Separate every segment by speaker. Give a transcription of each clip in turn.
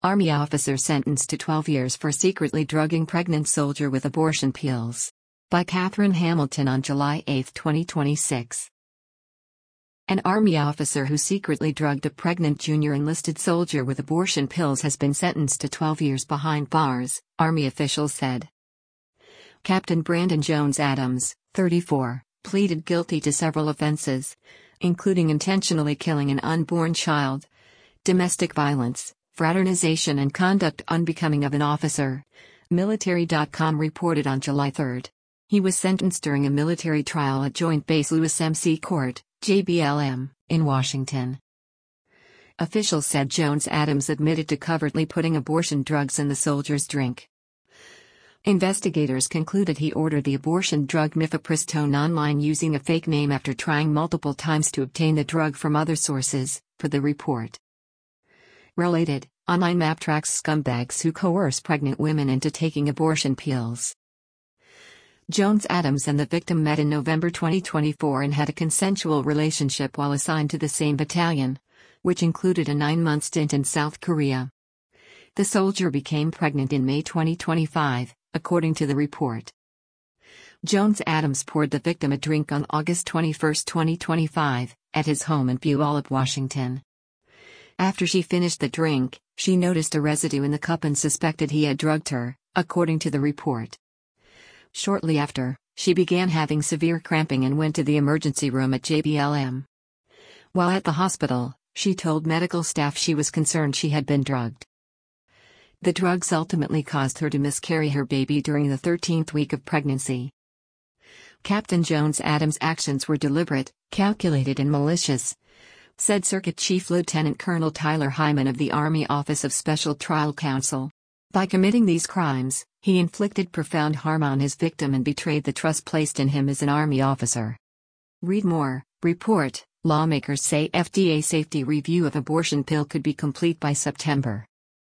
Speaker 1: Army officer sentenced to 12 years for secretly drugging pregnant soldier with abortion pills. By Catherine Hamilton on July 8, 2026. An Army officer who secretly drugged a pregnant junior enlisted soldier with abortion pills has been sentenced to 12 years behind bars, Army officials said. Captain Brandon Jones Adams, 34, pleaded guilty to several offenses, including intentionally killing an unborn child, domestic violence, fraternization and conduct unbecoming of an officer, Military.com reported on July 3. He was sentenced during a military trial at Joint Base Lewis MC Court, JBLM, in Washington. Officials said Jones Adams admitted to covertly putting abortion drugs in the soldier's drink. Investigators concluded he ordered the abortion drug mifepristone online using a fake name after trying multiple times to obtain the drug from other sources, per the report. Related, online map tracks scumbags who coerce pregnant women into taking abortion pills. Jones Adams and the victim met in November 2024 and had a consensual relationship while assigned to the same battalion, which included a 9-month stint in South Korea. The soldier became pregnant in May 2025, according to the report. Jones Adams poured the victim a drink on August 21, 2025, at his home in Puyallup, Washington. After she finished the drink, she noticed a residue in the cup and suspected he had drugged her, according to the report. Shortly after, she began having severe cramping and went to the emergency room at JBLM. While at the hospital, she told medical staff she was concerned she had been drugged. The drugs ultimately caused her to miscarry her baby during the 13th week of pregnancy. Captain Jones Adams' actions were deliberate, calculated and malicious, said Circuit Chief Lieutenant Colonel Tyler Hyman of the Army Office of Special Trial Counsel. By committing these crimes, he inflicted profound harm on his victim and betrayed the trust placed in him as an Army officer. Read more. Report: lawmakers say FDA safety review of abortion pill could be complete by September.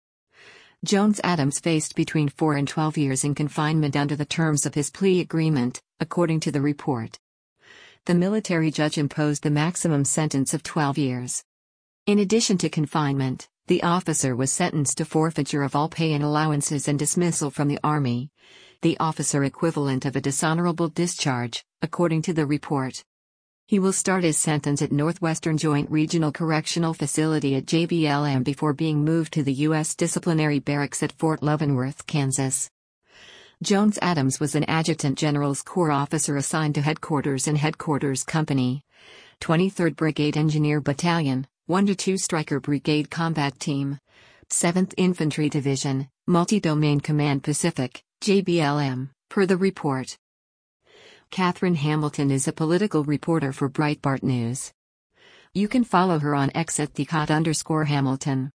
Speaker 1: Jones Adams faced between 4 and 12 years in confinement under the terms of his plea agreement, according to the report. The military judge imposed the maximum sentence of 12 years. In addition to confinement, the officer was sentenced to forfeiture of all pay and allowances and dismissal from the Army, the officer equivalent of a dishonorable discharge, according to the report. He will start his sentence at Northwestern Joint Regional Correctional Facility at JBLM before being moved to the U.S. Disciplinary Barracks at Fort Leavenworth, Kansas. Jones Adams was an Adjutant General's Corps officer assigned to Headquarters and Headquarters Company, 23rd Brigade Engineer Battalion, 1-2 Stryker Brigade Combat Team, 7th Infantry Division, Multi-Domain Command Pacific, JBLM, per the report. Catherine Hamilton is a political reporter for Breitbart News. You can follow her on X at @Hamilton.